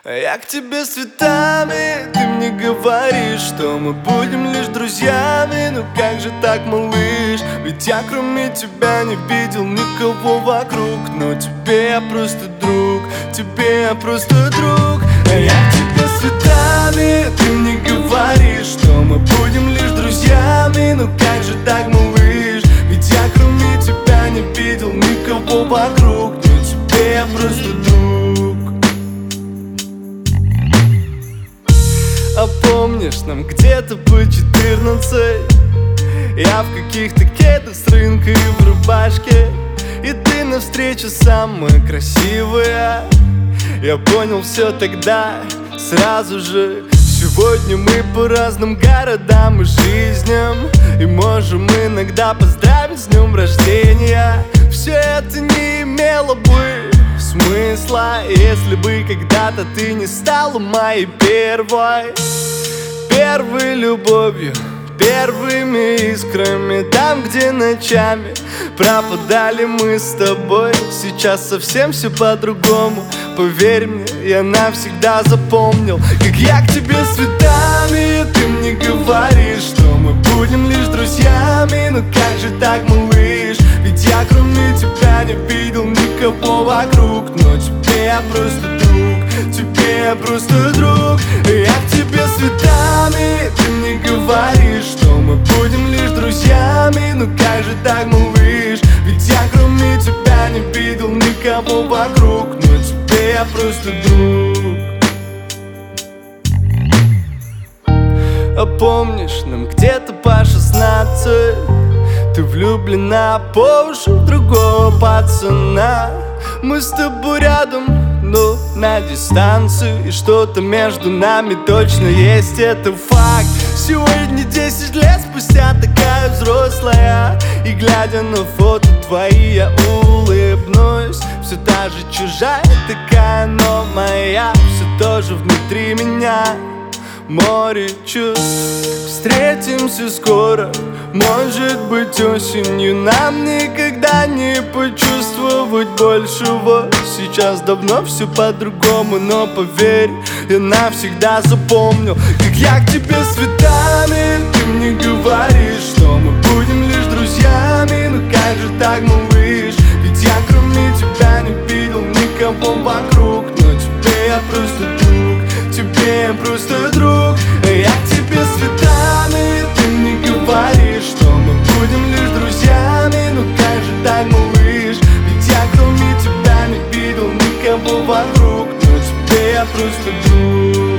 А я к тебе с цветами, ты мне говоришь, что мы будем лишь друзьями. Ну как же так, малыш? Ведь я кроме тебя не видел никого вокруг. Но тебе я просто друг, тебе я просто друг. А я к тебе с цветами, ты мне говоришь, что мы будем лишь друзьями. Ну как же так, малыш? Ведь я кроме тебя не видел никого вокруг. Но тебе я просто друг. А помнишь, нам где-то по 14 я в каких-то кедах с рынка и в рубашке, и ты навстречу самая красивая. Я понял все тогда, сразу же. Сегодня мы по разным городам и жизням, и можем иногда поздравить с днем рождения. Все это не имело бы смысла, если бы когда-то ты не стала моей первой любовью, первыми искрами. Там, где ночами пропадали мы с тобой. Сейчас совсем все по-другому. Поверь мне, я навсегда запомнил, как я к тебе с цветами. Ты мне говоришь, что мы будем лишь друзьями. Ну как же так, малыш? Ведь я кроме тебя не видел никого вокруг. Но тебе я просто друг, тебе я просто друг. Я к тебе с цветами, ты мне говоришь, что мы будем лишь друзьями. Ну как же так, малыш? Ведь я кроме тебя не видел никого вокруг. Но тебе я просто друг. А помнишь, нам где-то по 16 ты влюблена по уши в другого пацана. Мы с тобой рядом, но на дистанции, и что-то между нами точно есть, это факт. Сегодня 10 лет спустя, такая взрослая, и глядя на фото твои, я улыбнусь. Все та же чужая такая, но моя. Все тоже внутри меня море чувств. Встретимся скоро, может быть осенью. Нам никогда не почувствовать большего. Сейчас давно все по-другому, но поверь, я навсегда запомнил, как я к тебе с цветами. Ты мне говоришь, что мы будем лишь друзьями. Ну как же так, малыш? Ведь я кроме тебя не видел никого вокруг. Но тебе я просто друг, тебе я просто друг. Я к тебе с цветами, ты мне говоришь, что мы будем лишь друзьями. Ну как же так, малыш? Ведь я кроме тебя не видел никого вокруг. Но тебе я просто друг.